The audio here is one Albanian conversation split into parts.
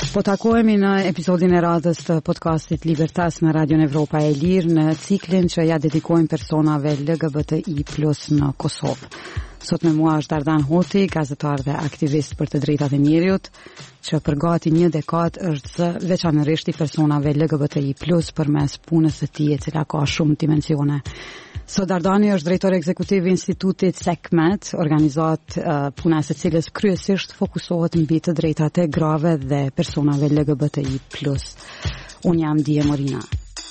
Po takohemi në episodin e radhës të podcastit Libertas në Radion Evropa e Lirë në ciklin që ja dedikojmë personave LGBTI+ në Kosovë. Sot me mua është Ardan Hoti, gazetar dhe aktivist për të drejtat e njerëzit, që për gati një dekadë është veçanërisht i personave LGBTI+ përmes punës së tij, e cila ka shumë dimensione. Sot Ardani është drejtor ekzekutiv i Institutit SECMET, organizat puna së cilës kryesisht fokusohet mbi të drejtat e grave dhe personave LGBTI+. Unë jam Dije Morina.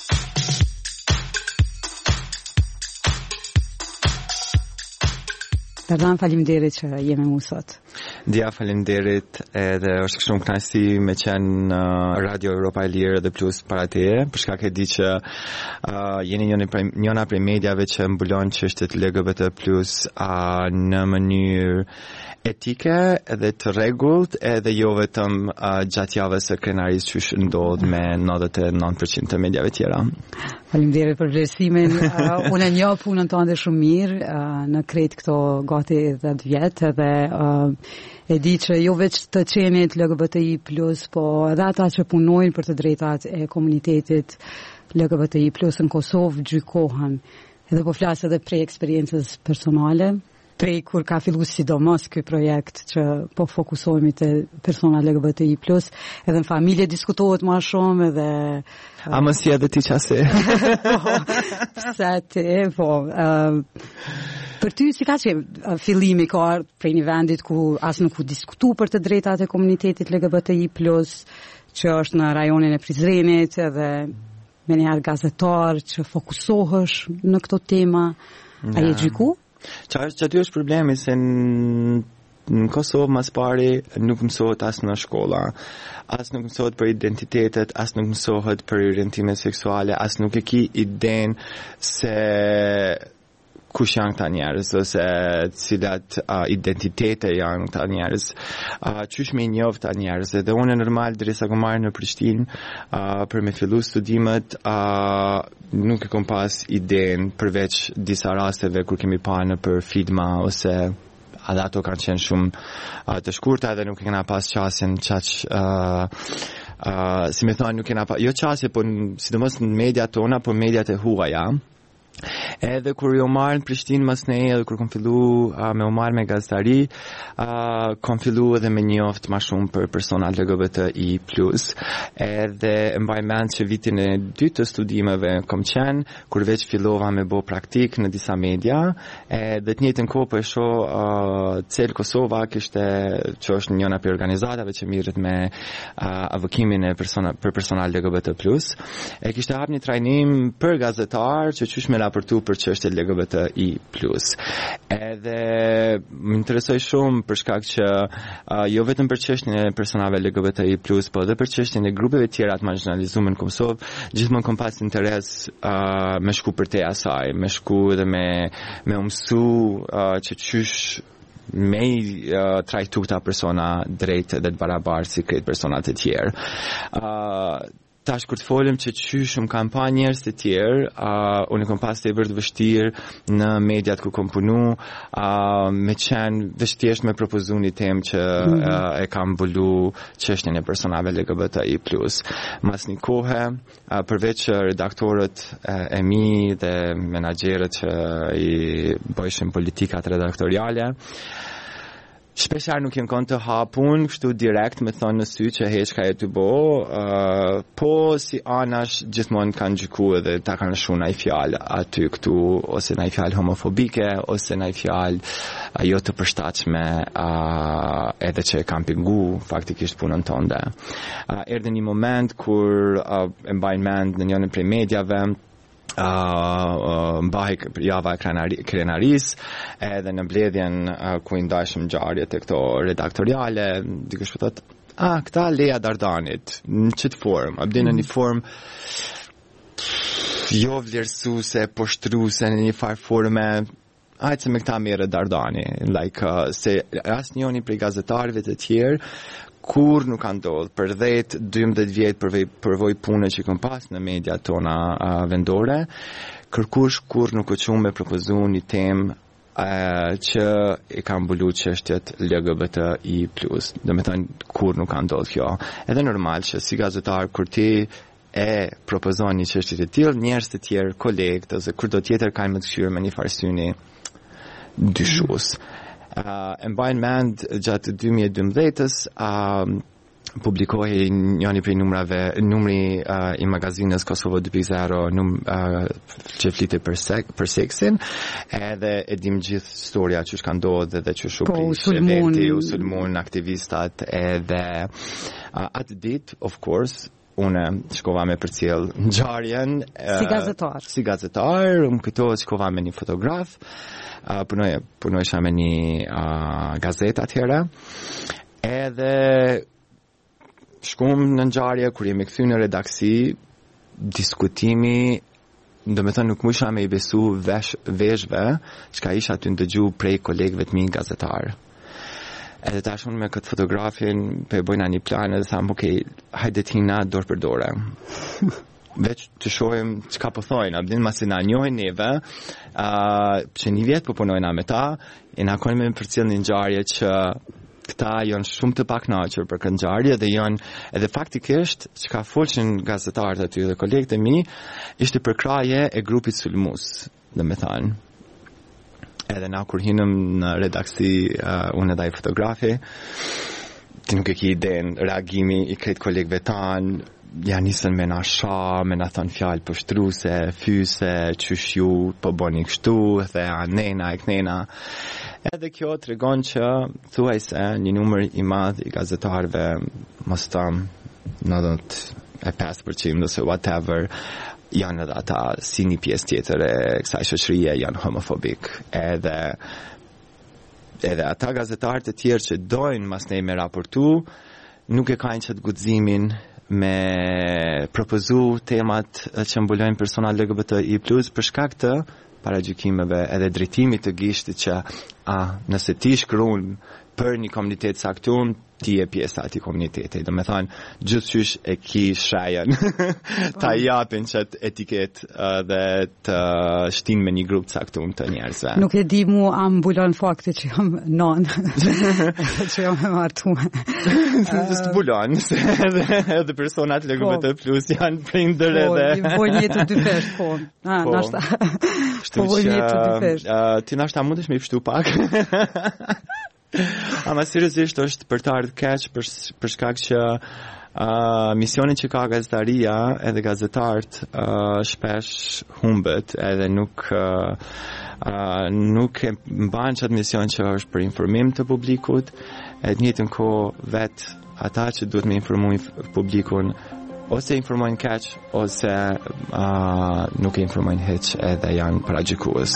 Ardan, faleminderit që jemi mu sot. Dia, faleminderit, edhe është shumë kënaqësi me qenë në Radio Evropa e Lirë dhe Plus para teje, për shkak e di që jeni njëna prej mediave që mbulon çështjet LGBT+ në mënyrë etike edhe të rregullt, edhe jo vetëm gjatë javës së krenarisë që ndodh me 99% të mediave tjera. Faleminderit për vlerësimin. Unë e njoh punën tënde shumë mirë në krejt këto gati 10 vjet, edhe e di që jo veç të qenit LGBTI+, po edhe ata që punojnë për të drejtat e komunitetit LGBTI+ në Kosovë gjykohen. Edhe po flas edhe prej eksperiencës personale, prej kur ka filluar sidomos ky projekt që po fokusohemi te persona LGBTI+, edhe në familje diskutohet më shumë edhe a mos je edhe ti çase. Pse ti po për ty si ka qenë fillimi ka prej një vendit ku as nuk u diskutu për të drejtat e komunitetit LGBTI+, që është në rajonin e Prizrenit, edhe me njëherë gazetar që fokusohesh në këto tema, a je gjyku? Që aty është problemi se në Kosovë mas pari nuk mësohet as në shkolla, as nuk mësohet për identitetet, as nuk mësohet për orientime seksuale, as nuk e ki iden se kush janë këta njerëz, ose cilat identitete janë këta njerëz, qysh me njoh këta njerëz. Dhe unë normal derisa kom marrë në Prishtinë për me fillu studimet, nuk e kom pas idenë përveç disa rasteve kur kemi parë në për filma ose edhe ato kanë qenë shumë të shkurta dhe nuk e kena pas qasin qaq si me thonë nuk kena pas jo qasje, po sidomos në media tona, po mediat e huaja. Edhe kur jo marrë në Prishtinë mas ne, edhe kur kom fillu me u marrë me gazetari, kom fillu edhe me njoft ma shumë për persona LGBTI+. Edhe mbaj mend që vitin e 2 të studimeve kom qenë, kur veç fillova me bo praktik në disa media, dhe të njëjtën kohë po e shoh Cel Kosova kishte, që është njëna për organizatave që mirët me avokimin e për persona LGBT+. E kishte hap një trajnim për gazetar që qysh me raportu për çështjet LGBTI+. Edhe më interesoi shumë për shkak që jo vetëm për çështjen e personave LGBTI+, po edhe për çështjen e grupeve tjera të marginalizuar në Kosovë, gjithmonë kam pas interes me shku për te asaj, me shku edhe me mësu që qysh me trajtu këta persona drejt dhe të barabartë si këtë personat e tjerë. Tash kur të folim që qysh më kam pa njerëz të tjerë, unë kom pas të vërtet vështirë në mediat ku kom punu, me qenë vështirë me propozu një temë që e kam volu çështjen e personave LGBTI+. Mas një kohë, përveç redaktorët e mi dhe menaxherët që i bëjshin politikat redaktoriale, shpeshar nuk jem kon të hapun, kështu direkt me thonë në sy që heq ka e të bo, po si anash gjithmonë kanë gjyku edhe ta kanë shu naj fjalë aty këtu, ose naj fjalë homofobike, ose naj fjalë jo të përshtatshme, edhe që e kam pingu faktikisht punën tonde. Erdhi një moment kur e mbajnë mend në njërin prej mediave, mbahej java e krenaris, edhe në mbledhjen ku i ndajshëm ngjarjet e këto redaktoriale, dikush po thotë, këta leja Dardanit, në çet formë, a bën në një formë jo vlerësuese, poshtruese, në një farë forme, hajtë se me këta merret Dardani, se asnjëri prej gazetarëve të tjerë kur nuk ka ndodhur për 10-12 vjet përvoj punë që kam pas në media tona vendore, kërkush kur nuk u çon me propozu një temë që I kanë mbulu çështjet LGBTI+. Do të thënë kur nuk ka ndodhur kjo. Edhe normal që si gazetar kur ti propozon një çështje të tillë, njerëz të tjerë, kolegë ose kudo tjetër kanë më të kthyer me një farësyni dyshues. E mbajnë mend gjatë 2012-s publikohej njëri prej numri I magazinës Kosovo 2.0 që flitet për seksin, edhe e dim gjithë historia që ka ndodhur edhe që u sulmun aktivistat edhe atë ditë of course unë shkova me përcjell ngjarjen si gazetar, unë këto shkova me një fotograf, punojsha me një gazetë atëherë, edhe shkum në ngjarje kur jemi kthy në redaksi, diskutimi, do me thënë nuk musha me I besu veshve çka isha aty ndëgju prej kolegëve të mi gazetar. Edhe tash unë me këtë fotografin pe bojna një plan edhe tham, okay, hajde tina dorë për dore. Veç të shohim çka po thojnë, abdin masi na njohin neve, që një vjet po punojna me ta, e na kanë me përcjell një ngjarje që këta janë shumë të pakënaqur për këtë ngjarje dhe janë edhe faktikisht çka folshin gazetarët aty dhe kolegët e mi ishte përkraje e grupit sulmues, domethënë. Edhe na kur hinëm në redaksi unë edhe ai fotografi, ti nuk e ke iden reagimi I krejt kolegëve tanë, ja nisën me na sha, me na thon fjalë pështruese, fyse, qysh ju po bëni kështu, dhe anena e knena. Edhe kjo tregon që thuajse një numër I madh I gazetarëve, mos tam 95% ose whatever, janë edhe ata si një pjesë tjetër e kësaj shoqërie janë homofobik. Edhe ata gazetarët e tjerë që dojnë mas nej me raportu, nuk e kanë qëtë guximin me propozu temat që mbulojnë persona LGBTI+, për shkak të paragjykimeve edhe drejtimit të gishtit që nëse ti shkruan për një komunitet saktum, ti e pjesa ati komuniteti. Do me thonë, gjithçysh e ki shajen ta japin qëtë etiket dhe të shtin me një grup saktum të njerëzve. Nuk e di mu mbulon fakti që jam non që jam e martuar. Së mbulon edhe personat LGBT+ janë prindër edhe po një të dy pesh, po. Nashta. Po një të dy pesh. Ti nashta mundesh me I pështu pak. Ama seriozisht është për të ardhur keq për shkak që misionin që ka gazetaria edhe gazetarët shpesh humbet edhe nuk e mban çat mision që është për informim të publikut, e të njëjtën kohë vet ata që duhet me informoj publikun ose informojnë keq ose nuk e informojnë hiç edhe janë paragjykues.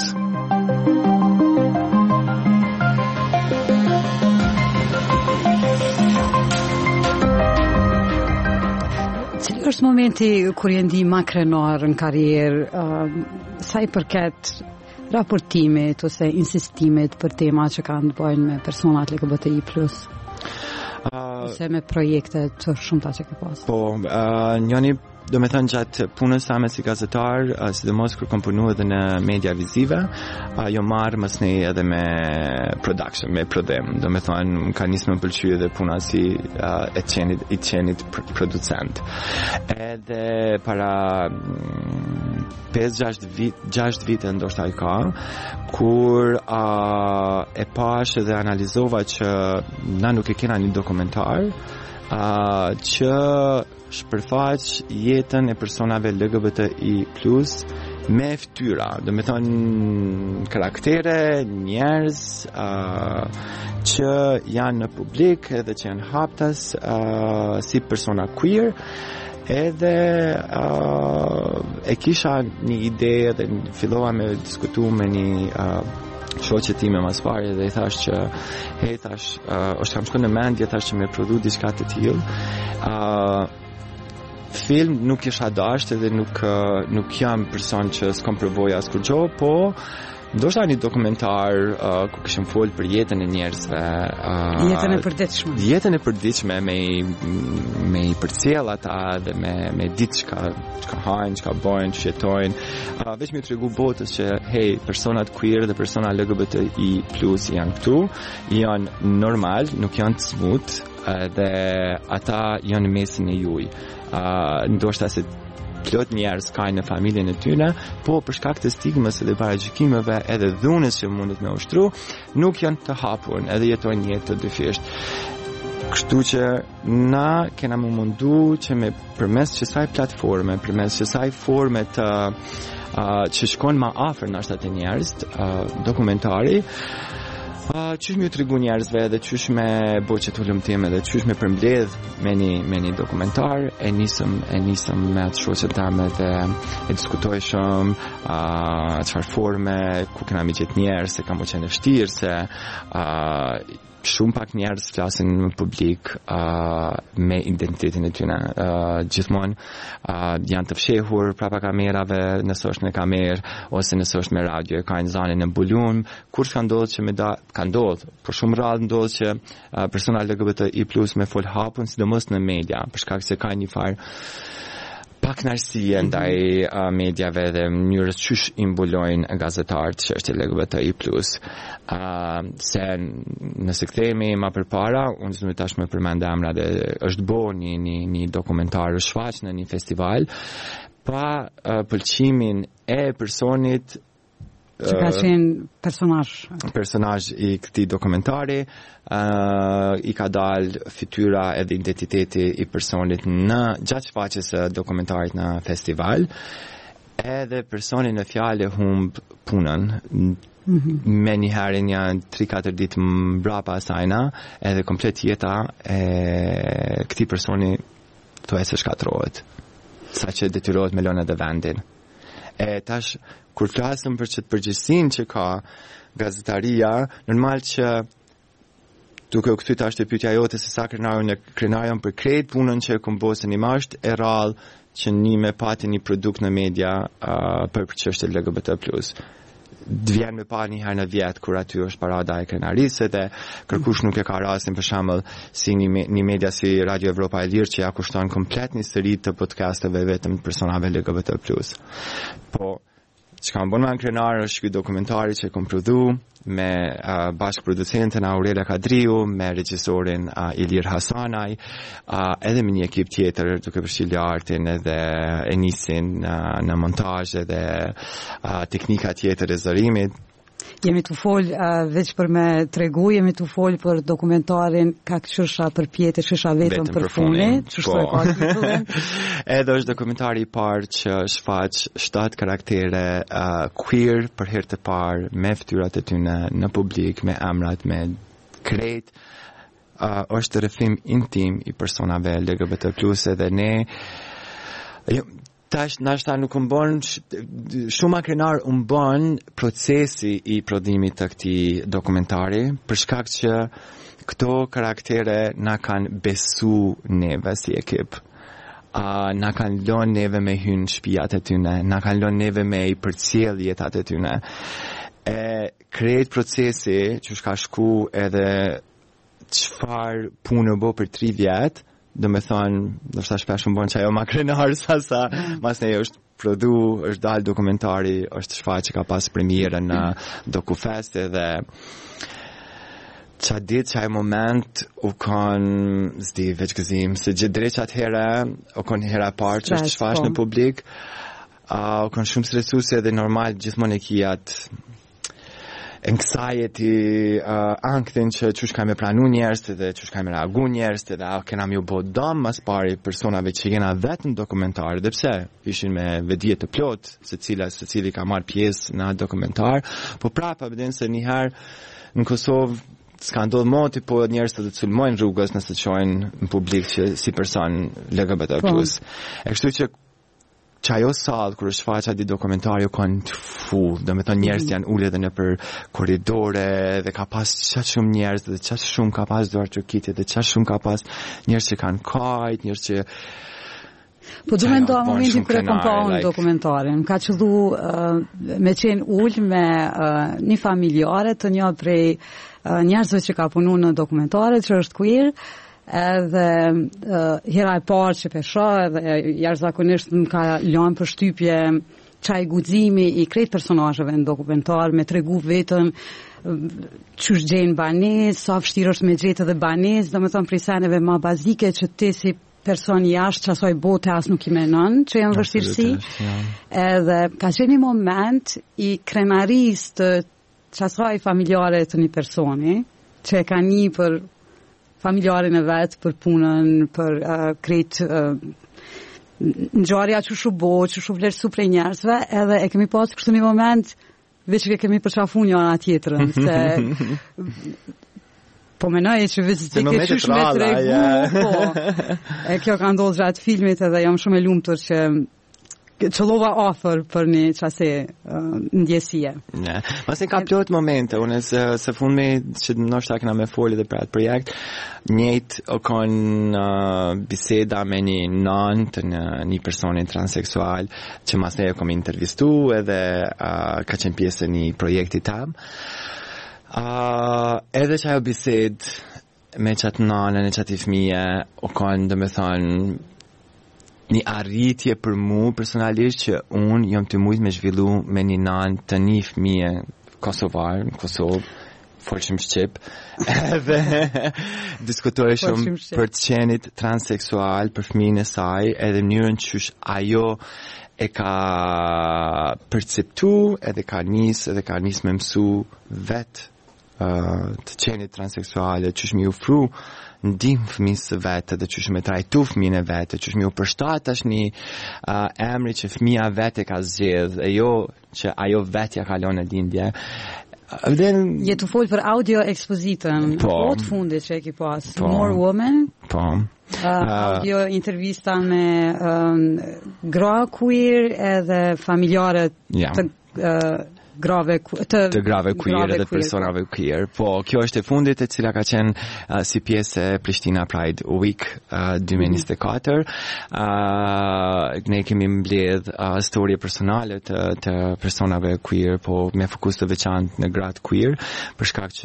Cili është momenti kur je ndi ma krenar në karrierë, sa I përket raportimit ose insistimit për tema që kanë të bëjnë me personat LGBTI+, ose me projekte të shumta që ke pas? Po, njëni do me thënë gjatë punës same si gazetar, sidomos kur kom punu edhe në media vizive, jo marrë mas nej edhe me production, me prodhim. Do me thënë, ka nisë më pëlqy edhe puna si I qenit producent. Edhe para 5-6 vite ndoshta I ka, kur e pash edhe analizova që na nuk e kena një dokumentar, që shpërfaq jetën e personave LGBTI+ me fytyra, do me thonë karaktere, njerëz që janë në publik edhe që janë haptas si persona queer, edhe e kisha një ide dhe fillova me diskutu me një shoqe time mas pari dhe I thash që hey, thash, është kam shku në mendje thash që me prodhu diçka të tillë. Film nuk isha dasht edhe nuk jam person që s'kom përvoja askur gjo, po ndoshta një dokumentar ku kishim fol për jetën e njerëzve, jetën e përditshme. Jetën e përditshme me i përcjell ata dhe me ditë çka hajnë, çka bojnë, çka jetojnë. Veç më tregu botës që hey, personat queer dhe persona LGBTI+ janë këtu, janë normal, nuk janë të smut, dhe ata janë në mesin e juj. Ndoshta se plot njerëz kanë në familjen e tyre, po për shkak të stigmës dhe paragjykimeve edhe dhunës që mundet me ushtru, nuk janë të hapur, edhe jetojnë jetë të dyfisht. Kështu që na kena më mundu që me përmes kësaj platforme, përmes kësaj forme të që shkon më afër nashta të njerëz, dokumentari, qysh me tregu njerëzve dhe qysh me bo që të lumtime dhe qysh me përmbledh me një dokumentar, e nisëm me atë shoqet tame dhe e diskutoj shumë çfarë forme, ku kena mi gjetë njerëz, se kam u qenë vështirë, se shumë pak njerëz flasin në publik me identitetin e tyre. Gjithmonë janë të fshehur prapa kamerave, nëse është me kamerë ose nëse është me radio, ka një zanë në bulun, kur ka ndodhur që ka ndodhur, por shumë rrallë ndodh që persona LGBTI+ me fol hapun, sidomos në media, për shkak se ka një farë pak narësie ndaj mediave dhe mënyrës qysh imbulojnë gazetarët që është LGBTI+. Se nëse kthehemi më përpara, unë s'u tash më përmend emra dhe është bo një dokumentar shfaq në një festival pa pëlqimin e personit që ka qenë personazh i këtij dokumentari, i ka dalë fytyra edhe identiteti i personit në gjatë shfaqjes së dokumentarit në festival, edhe personi në fjalë humb punën. Me një herë një 3-4 ditë mbrapa asajna, edhe komplet jeta e këtij personi thuajse shkatërrohet, saqë detyrohet me lënë edhe vendin. E tash kur flasëm për çet përgjegjësinë që ka gazetaria, normal që duke u kthyer tash te pyetja jote se sa krenarën për krejt punën që kombosën i masht e rrallë që një me pati një produkt në media për çështje LGBT+. Vjen me pa një herë në vjet kur aty është parada e krenarisë dhe kërkush nuk e ka rastin për shembull si një media si Radio Evropa e Lirë që ja kushton komplet një seri të podcasteve vetëm personave LGBT+. Po çka më bën më krenar është ky dokumentari që kom prodhu me bashkëproducenten Aurelia Kadriu, me regjisorin Ilir Hasanaj, edhe me një ekip tjetër duke përfshirë Artin edhe Enisin në montazh edhe teknika tjetër e zërimit. Jemi të fol veç për me tregu, jemi të fol për dokumentarin ka qësha për pjetë, qësha vetëm për funit, qështu e ka titullin. Edhe është dokumentari i parë që shfaq 7 karaktere queer për herë të parë, me fytyrat e tyre në publik, me emrat, me krejt. Është rrëfim intim i personave LGBT+, edhe ne tash nashta nuk më bën shumë krenar bën procesi i prodhimit të këtij dokumentari për shkak që këto karaktere na kanë besu neve si ekip. Na kanë lënë neve me hyn shtëpiat e tyre, na kanë lënë neve me i përcjell jetat e tyre. Krejt procesi që ka shku edhe çfarë punë bë për 3 vjet, do me thonë, do shta shpesh më bon që ajo ma krenar sa mas ne është produ, është dalë dokumentari, është shfaq që ka pas premierën në DokuFest edhe qa ditë që ajo moment u kon zdi veç gëzim, se gjithë drejt që atë herë u kon hera parë që është shfaq në publik, u kon shumë stresuese dhe normal gjithmonë e kijat anxiety, anktin që çush ka me pranu njerëz dhe çush ka me reagu njerëz dhe kena më u bë dëm mas pari personave që jena vetëm dokumentar, dhe pse ishin me vedije të plot, secili ka marrë pjesë në atë dokumentar, po prapa vjen se një herë në Kosovë s'ka ndodhur moti, po njerëz të sulmojnë rrugës nëse çojnë në publik që si person LGBT+. E kështu që ajo sallë kur është shfaq atë dokumentari kanë të full, do të thonë njerëz janë ulë edhe nëpër korridore dhe ka pas çaq shumë njerëz dhe çaq shumë ka pas duar çokitje dhe çaq shumë ka pas njerëz që kanë kajt, njerëz që Po du me ndo momentin kër e kom pa unë dokumentarin. Më ka qëllu me qenë ullë me një familjare të një prej njerëzve që ka punu në dokumentarit që është queer, edhe hera e parë që pesha edhe jashtëzakonisht më ka lënë për shtypje çaj guximi i krejt personazheve në dokumentar me tregu vetën çush gjen banesë, sa vështirë është me gjetë edhe banesë, domethënë prej seneve më bazike që ti si person jashtë qasoj bote as nuk i menon që janë vështirësi. Edhe ka qenë një moment i krenaris të qasoj familjare të një personi që e ka një për familjarin e vetë, për punën, për krejt ngjarja që shu bo, që shu vlerësu prej njerëzve, edhe e kemi pas kështu një moment veç që kemi përqafu njëra tjetrën, se po menoj që veç të ke qysh me tregu, po. E kjo ka ndodhur gjatë filmit edhe jam shumë e lumtur që qëllova offer për një qase ndjesie. Mas e ka plot momente, unë se fundmi që nështë këna me foli dhe për atë projekt, njët o kon biseda me një nan të një personin transseksual që mas ne e kom intervistu edhe ka qenë pjesë një projekti tam. Edhe që ajo bised me qatë nanën e qatë i fmije o kon dhe me thonë një arritje për mu personalisht që unë jam të mujt me zhvillu me një nan të një fmije Kosovar, në Kosovë, folshim shqip, edhe diskutoj shumë për të qenit transseksual, për fmijën e saj, edhe mënyrën qysh ajo e ka perceptu, edhe ka nis me mësu vetë të qenit transseksuale, qysh mi ufru ndim fëmijës së vetë dhe qysh me trajtu fëmijën e vetë, qysh mi u përshtat është një emri që fëmija vetë ka zgjedh, e jo që ajo vetë ja kalon në lindje. Je të folë për audio ekspozitën, po të fundit që e ki pas, More Women, audio intervista me gra queer edhe familjare të grave queer edhe personave queer. Po, kjo është e fundit e cila ka qenë si pjesë e Prishtina Pride Week 2024. Ne kemi mbledh storje personale të personave queer, po me fokus të veçantë në gratë queer, për shkak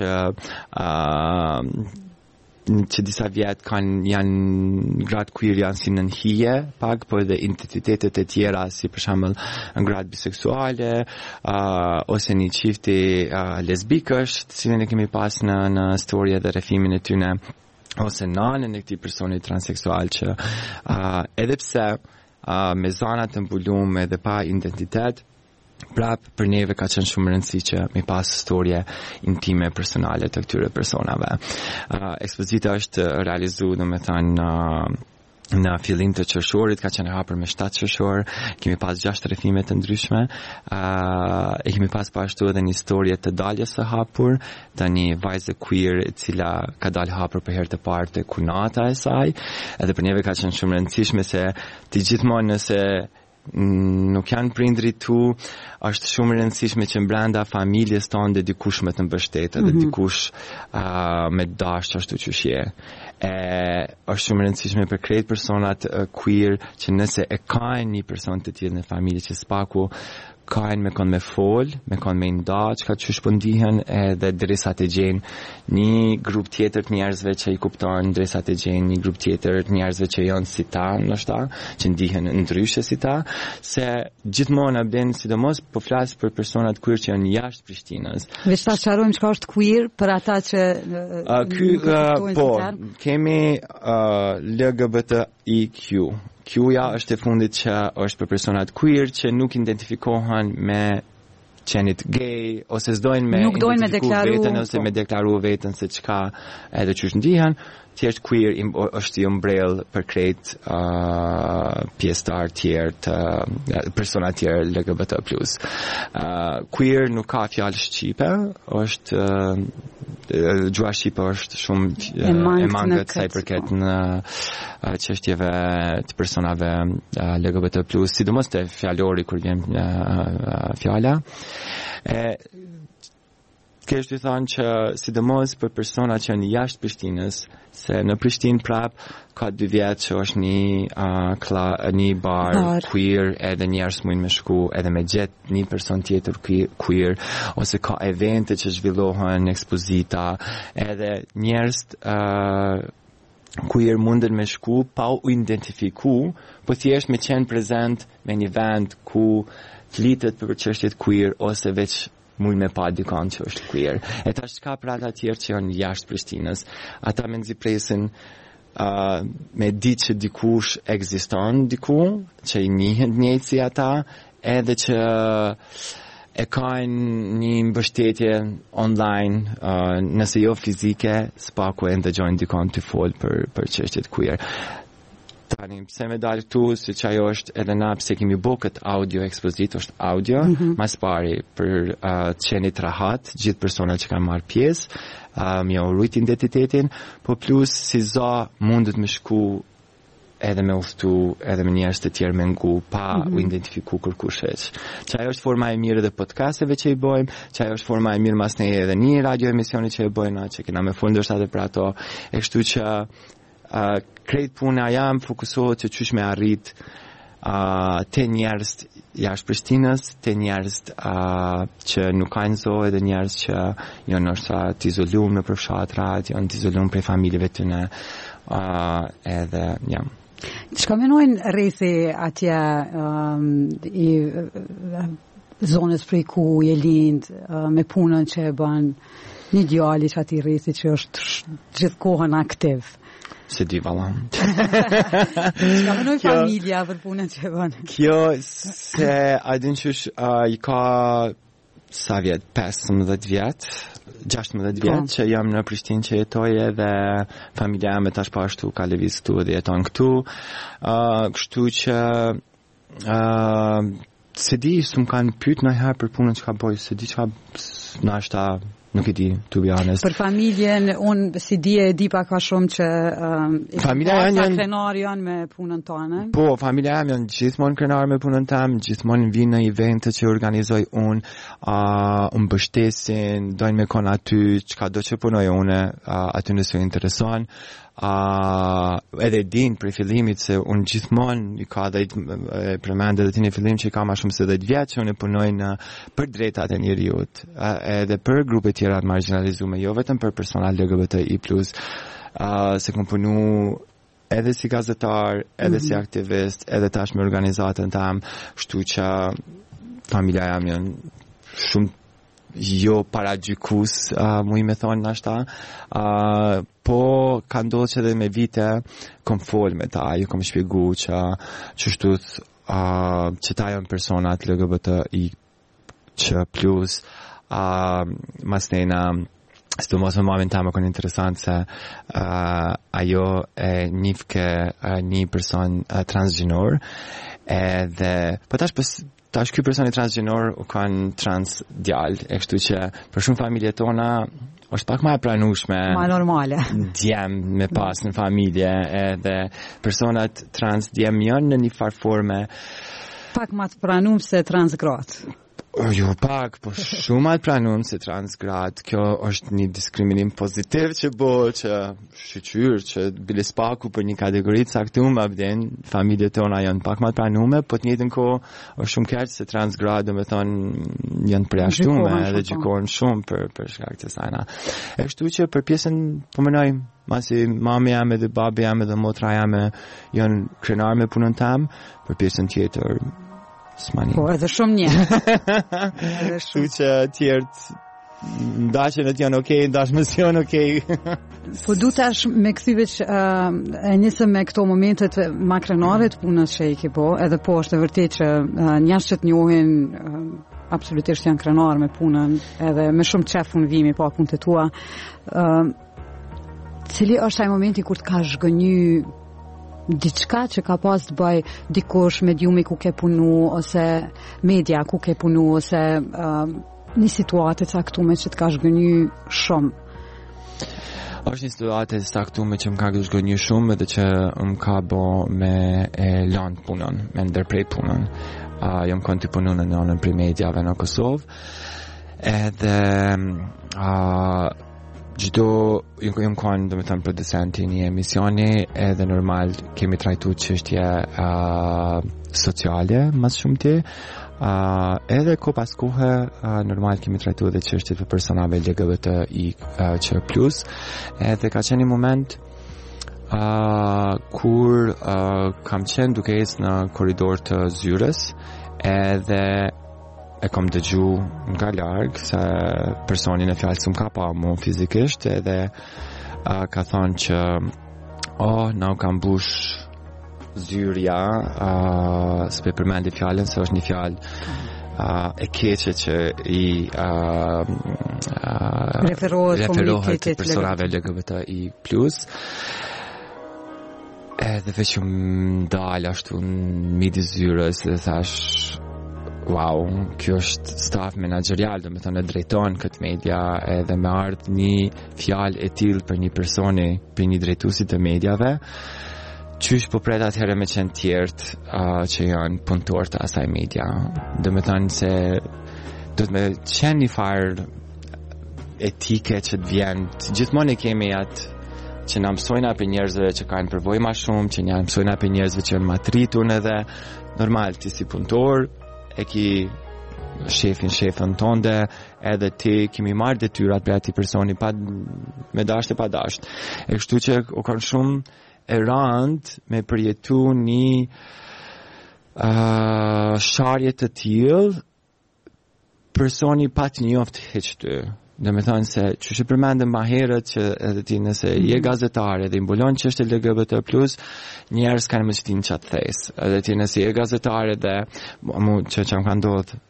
që disa vjetë janë gratë queer janë si në nhije pak, po edhe identitetet e tjera si për shembull gratë biseksuale ose një çifti lesbikësh, të cilën e kemi pas në storje dhe rrethimin e tyre, ose nanën e këtij personi transseksual që edhe pse me zana të mbulume dhe pa identitet, prap për neve ka qenë shumë rëndësi që mi pas storje intime personale të këtyre personave. Ekspozita është realizu dhe me thënë në fillim të qershorit, ka qenë hapur me 7 qershor, kemi pas 6 rrethime të ndryshme, e kemi pas ashtu edhe një storje të daljes së hapur, të një vajze queer e cila ka dalë hapur për herë të parë te kunata e saj, edhe për neve ka qenë shumë rëndësishme se të gjithmonë nëse nuk janë prindrit tu, është shumë rëndësishme që brenda familjes tonë dhe dikush me të mbështetë dhe dikush me dash ashtu që je. Është shumë rëndësishme për krejt personat queer që nëse e kanë një person të tillë në familje që spaku kanë me konë me fol, me konë me nda, që ka qysh po ndihen, edhe derisa të gjenë një grup tjetër të njerëzve që i kuptojnë, derisa të gjenë një grup tjetër të njerëzve që janë si ta, ndoshta, që ndihen ndryshe si ta, se gjithmonë abden, sidomos po flas për personat queer që janë jashtë Prishtinës. Veç ta sqarojmë çka është queer për ata që po, kemi LGBTIQ. Q-ja është e fundit që është për personat queer që nuk identifikohen me qenit gay, ose s'dojnë me identifiku vetën, ose me deklaru vetën se çka edhe qysh ndihen, thjesht queer është i umbrell për krejt pjesëtar tjerë të persona tjerë LGBT+. Queer nuk ka fjalë shqipe, është gjua shqipe është shumë e mangët sa i përket në çështjeve të personave LGBT+, sidomos te fjalori kur vjen fjala. kështu thonë që sidomos për persona që janë jashtë Prishtinës, se në Prishtinë prap ka 2 vjet që është një bar queer, edhe njerëz mund me shku edhe me gjetë një person tjetër queer, ose ka evente që zhvillohen, ekspozita, edhe njerëz queer mundën me shku pa u identifiku, po thjesht me qenë prezent me një vend ku flitet për çështjet queer ose veç mund me pa dikon që është queer. E tash ka pra ata tjerë që janë jashtë Prishtinës. Ata me nxipresin me ditë që dikush ekziston diku, që i njihen njëjtë si ata, edhe që e kanë një mbështetje online, nëse jo fizike, s'paku e ndëgjojnë dikon të fol për çështjet queer. Tani, pse me dalë këtu, si që ajo është edhe na, pse kemi bo këtë audio ekspozit, është audio, mas pari për qenit rahat, gjithë persona që kanë marrë pjesë, mi urujt identitetin, po plus si za mundet me shku edhe me uftu, edhe me njerëz të tjerë me ngu, pa u identifiku kërkush heq. Që ajo është forma e mirë dhe podcasteve që i bojmë, që ajo është forma e mirë mas ne edhe një radio emisioni që i bojna, që kena me fundë është atë për ato, e kështu që krejt puna jam fokusohet që qysh me arrit te njerëz jashtë Prishtinës, te njerëz që nuk kanë zoë, dhe njerëz që janë të izoluar në përfshatrat, janë të izoluar prej familjeve të ne, edhe jam. Çka menojnë rrethi atje i zonës prej ku je lind, me punën që e bën, një djali që ati rrethi që është gjithkohën aktiv? Se di valla. Çka menoj familja për punën që bën? Kjo se adin qysh i ka sa vjet, 15 vjet, 16 vjet që jam në Prishtinë që jetoj, edhe familja me tash pashtu ka lëviz këtu dhe jeton këtu. Kështu që se di, s'm kanë pyet ndonjëherë për punën që ka boj, se di çka nashta nuk e di, to be honest. Për familjen, unë si di pak ka shumë që familja janë krenar janë me punën tonë. Po, familja janë gjithmonë krenar me punën tam, gjithmonë vinë në evente që organizoj unë, mbështesin, dojnë me kon aty, çka do që punoj unë, aty nëse intereson. Edhe din për fillimit se unë gjithmonë i ka dhe përmende dhe ti në fillim që i ka ma shumë se 10 vjetë që unë punoj për drejtat e njeriut, edhe për grupe tjera të marginalizume, jo vetëm për persona LGBTI+, se kom punu edhe si gazetar, edhe si aktivist, edhe tash me organizatën tam, shtu që familja jam janë shumë jo paragjykus, mu i me thonë nashta, po ka ndodhë që dhe me vite kom fol me ta, ju kom shpjegu që qështut që ta janë personat LGBTI që plus mas nejna sto mos më mamin ta më kon interesant se ajo e njifke një person transgjinor, edhe po tash ky person i transgjinor u kanë trans djalë, e kështu që për shumë familje tona është pak ma e pranueshme. Ma normale. Djem me pas në familje, edhe personat trans djem janë në një farforme. Pak ma të pranueshme se trans gratë. Jo pak, po shumë atë pranum se transgrad. Kjo është një diskriminim pozitiv që bo, që shqyqyr, që bile spaku për një kategorit saktum, abden, familje tona janë pak ma të pranume, po të njëtën ko është shumë keqë se transgrad, dhe me thonë, janë preashtume dhe gjikohen shumë për shkak të sajna. E kështu që për pjesën, po mënoj, masi mami jam edhe babi jam edhe motra jam janë krenar me punën tam, për pjesën tjetër, s'mani. Po, edhe shumë një. Kështu që tjertë ndashën janë okej, ndashmës janë okej. Po du tash me këthive që e njësëm me këto momentet makrenare të punës që i ke po, edhe po është e vërtet që njështë që të njohin absolutisht janë krenar me punën, edhe me shumë qef unë vimi po punë të tua. Cili është ai momenti kur të ka zhgënjy diçka që ka pas të bëj dikush mediumi ku ke punu, ose media ku ke punu, ose një situatë të caktuar që të ka zhgënjy shumë? Është një situatë të caktuar që më ka zhgënjy shumë edhe që më ka bo me lanë punën, me ndërprej punën. Jam konti punu në nënën për mediave në Kosovë. edhe gjdo jam kanë domethënë producenti një emisioni edhe normal kemi trajtuar çështje sociale më shumë ti edhe ko pas kohë normal kemi trajtuar edhe çështjet për personave LGBTIQ+, edhe ka qenë një moment kur kam qenë duke ecë në korridor të zyrës edhe e kam dëgju nga larg se personin e fjalës më ka pa mu fizikisht edhe ka thonë që na u kam bush zyrja s'pe përmendi fjalën se është një fjalë e keqe që i referohet të personave LGBTI+. Edhe veç më dalë ashtu në midis zyrës dhe thash wow, kjo është staf menaxherial, do me thënë drejton këtë media edhe me ardhë një fjalë e tillë për një personi, për një drejtuesi të mediave, qysh po pret atëherë me qenë tjertë që janë punëtor të asaj media. Do me thënë se do të me qenë një farë etike që të vjen, gjithmonë e kemi atë që na mësojnë për njerëzve që kanë përvojë më shumë, që na mësojnë për njerëzve që janë matritun edhe normal ti si punëtor e ki shefën tonde edhe ti kemi marrë detyrat për ati personi me dasht e pa dasht e kështu që o kanë shumë e rand me përjetu një sharje të tillë personi pa të njoft hiç ty. Dhe me thonë se që shë përmendëm ma herët që edhe ti nëse je gazetare dhe imbulon që është LGBT+, njerës kanë më qëtin që atë thesë. Edhe ti nëse je gazetare dhe mu që më ka ndodhë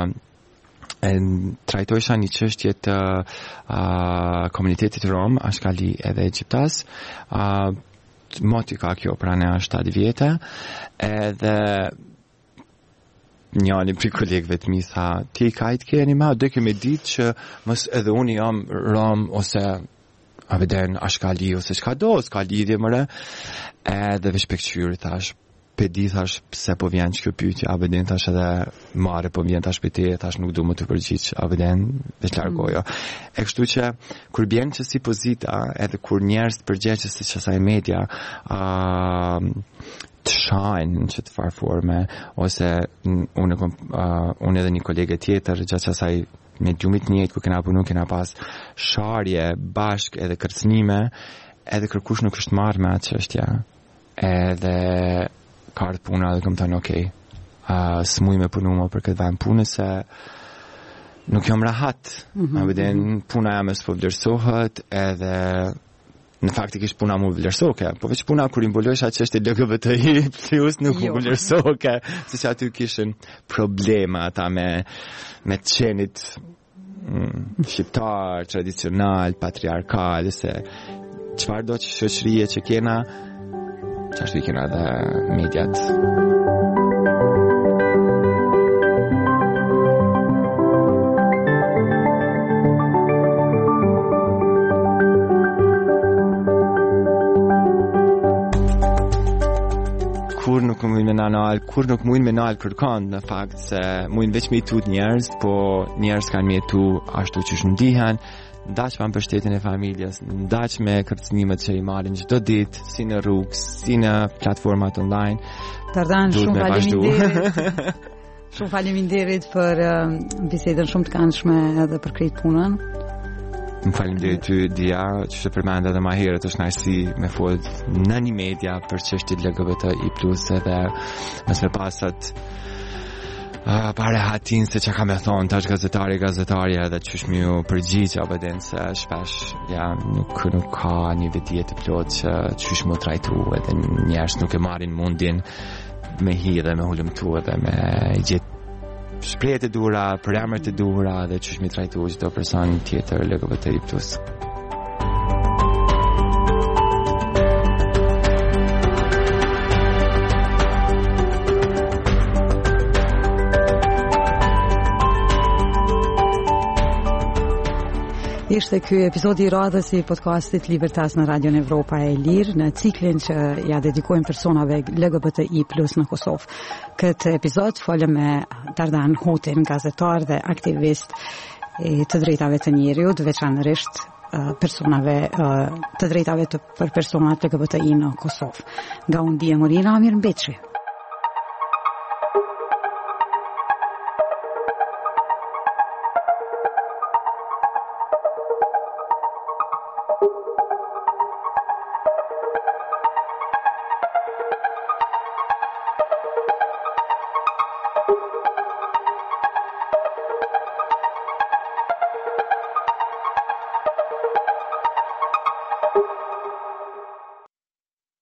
trajtojsha një çështje të komunitetit rom, ashkali edhe Egjiptas, moti ka kjo prane 7 vjetë, edhe njani për kolegëve të mi tha, ti kajtë keni ma, dhe kemi ditë që mës edhe unë jam rom, ose aveden ashkali, ose qka do, s'ka lidhje mëre, edhe veç pekqyri thash, pedi thash, pse po vjen që kjo pyetje, aveden thash edhe mare po vjen thash pëti, thash nuk du më të përgjith, aveden veç largojo. E kështu që, kur bjen që si pozita, edhe kur njerës të përgjeqës të qësaj media, të shajnë në qëtë farforme, ose unë edhe një kolege tjetër, gjatë asaj me gjumit njëjtë, ku kena punu, kena pas sharje, bashk edhe kërcnime, edhe kërkush nuk është marrë me atë çështja, edhe kartë puna dhe këmë thënë, okej, s'muj me punu më për këtë vend punë, se nuk jom rahat, puna jam e s'po vlerësohet, edhe në faktikisht puna mu vlerësoke, po veç puna kur imbulojsh atë që është LGBTI+, nuk mu vlerësoke, se që aty kishin problema ata me të qenit shqiptar, tradicional, patriarkal, se qëfar do që shoqërije që kena, që ashtu i kena dhe mediat. Kur nuk mujnë me nalë kërkan, në fakt se mujnë veç me jetut njerëz, po njerëz kanë me jetu ashtu që shëndihen, ndaq pa në pështetin e familjes, ndaq me kërcënimet që i marrin çdo ditë, si në rrugë, si në platformat online. Tardan, shumë faleminderit. Shumë faleminderit për bisedën shumë të këndshme edhe për krejt punën. Më faleminderit ty dia që të përmend edhe më herët, është kënaqësi me fol në një media për çështjet LGBTI+, edhe mos me pasat pare hatin se që ka me thonë tash gazetari edhe qysh mi ju përgjigj apo den se shpesh nuk ka një vedije të plot që qysh më trajtu edhe njerëz nuk e marrin mundin me hi dhe me hulumtu edhe me gjithë shprehje të duhura, për emër të duhura dhe çush mi trajtu çdo person tjetër LGBTI+. Ishte ky episodi I radhës I podcastit Libertas në Radion Evropa e Lirë në ciklin që ja dedikojmë personave LGBTI+ në Kosovë. Këtë episod folëm me Tardan Hotin, gazetar dhe aktivist e të drejtave të njeriut, veçanërisht personave të drejtave për personat LGBTI në Kosovë. Nga unë Dia Morina, mirëmbëjtje.